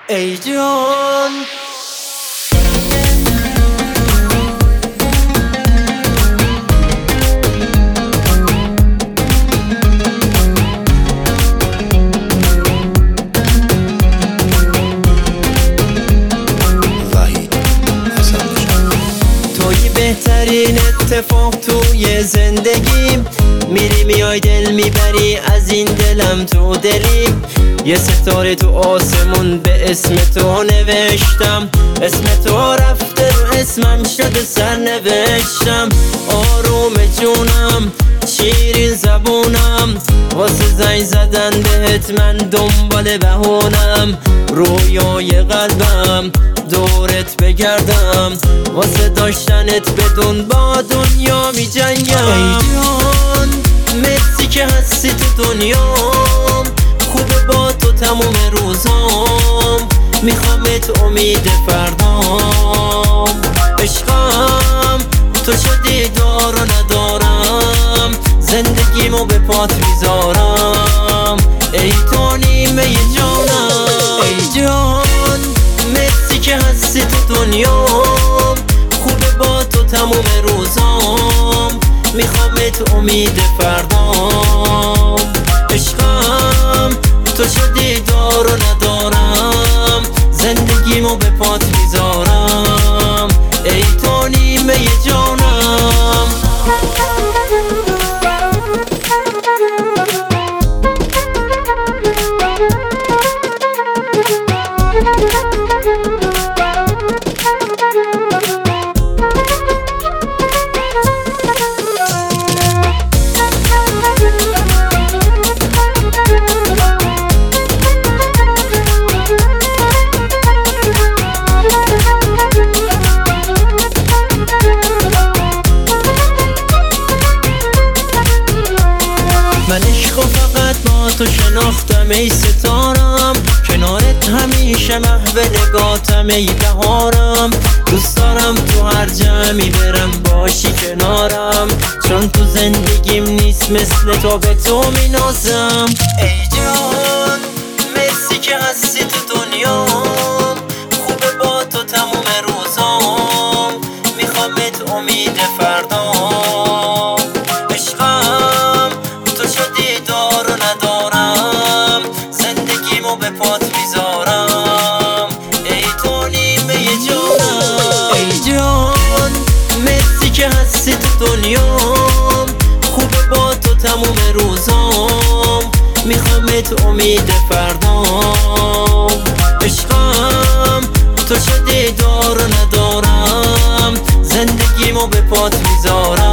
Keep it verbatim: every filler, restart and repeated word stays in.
ای جان توی بهترین اتفاق توی زندگیم، میری میای دل میبری از این دلم تو دلی. یه ستاره تو آسمون به اسم تو نوشتم، اسم تو رفته رو اسمم شده سرنوشتم. آروم جونم شیرین زبونم، واسه زنگ زدن بهت من دنبال بهونم. رویای قلبم دورت بگردم، واسه داشتنت بدون با دنیا می جنگم. ای جان مرسی که هستی تو دنیام، خوبه با تو تموم روزام. میخوامت امید فردام، عشقم تو شدی دار و ندارم، زندگیمو به پات میذارم. ای تو نیمه جانم. ای جان مرسی که هستی تو دنیام، خوبه با تو تموم روزام. میخوامت امید فردام، عشقم تو شدی دار و ندارم، زندگیمو به پات میذارم. ای تو نیمه جانم. من عشق و فقط با تو شناختم ای ستارم، کنارت همیشه محو نگاتم ای بهارم. دوست دارم تو هر جمعی برم باشی کنارم، چون تو زندگیم نیست مثل تو به تو مینازم. ای جان مرسی که هستی تو دنیام، خوبه با تو تموم روزام. میخوامت امید فردام، عشقم تو شدی دار و ندارم، زندگیمو به پات میذارم. ای تو نیمه جانم. ای جان مرسی که هستی تو دنیام، خوبه با تو تموم روزام. میخوامت امید فردام، عشقم تو شدی دار و ندارم، زندگیمو به پات میذارم.